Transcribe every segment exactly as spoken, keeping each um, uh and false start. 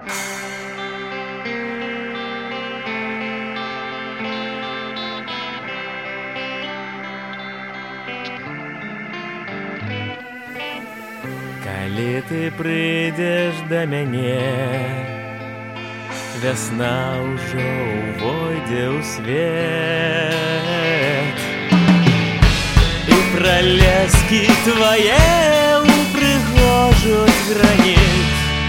Калі ты прыйдзеш да мяне, вясна ўжо ўвойдзе ў свет, і пралескі твае упрыгожуць граніт.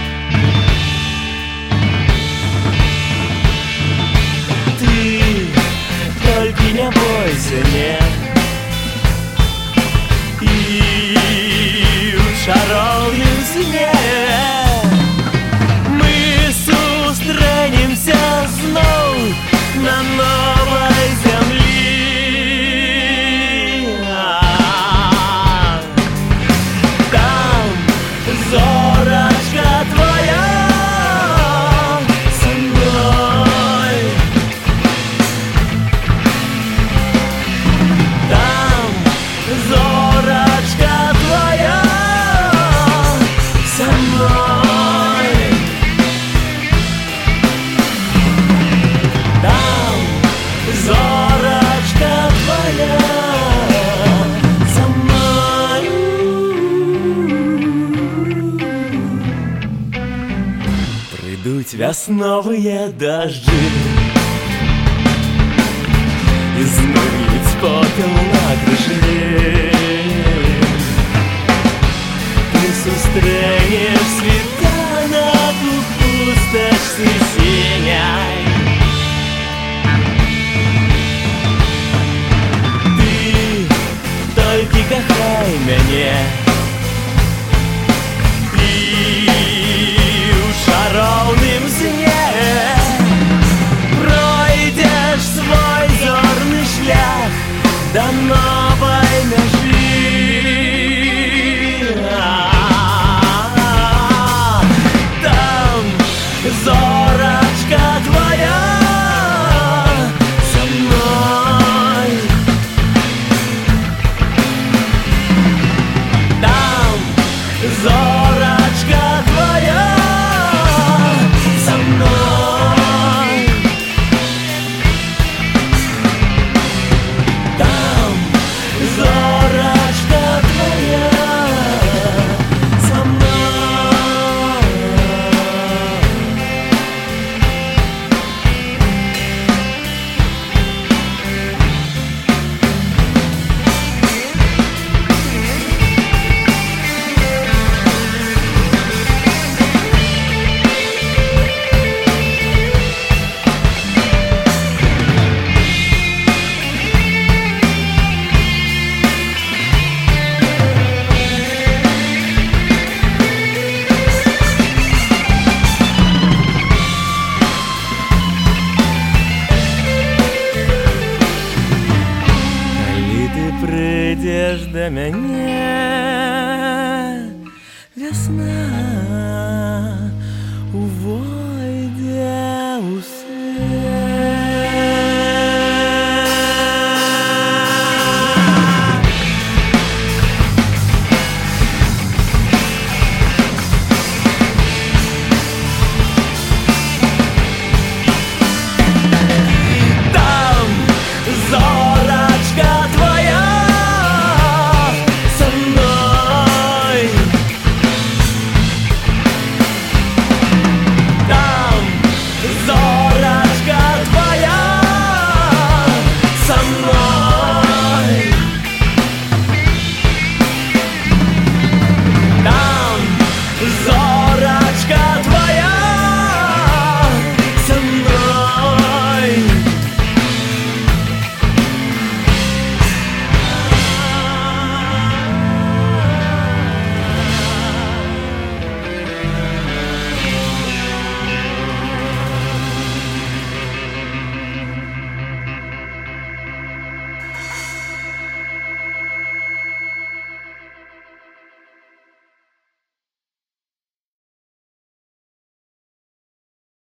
Ты толькі не бойся, не, і шароўным сне мы сустрэнемся зноў на новай зямлі. Там зорачка твоя са мной, там зорачка твоя со мной, там зорочка твоя со мной. Придут весновые дожди и змыть попел на крыше. Сустрэнеш світанак у пустачцы сіняй. Ты толькі кахай мяне, і ў шароўным сне пройдзеш свой зорны шлях да новай мяжы. Зорочка твоя со мной, там зорочка твоя со мной, там зорочка твоя со мной. Прыйдзеш да мяне, вясна увойдзе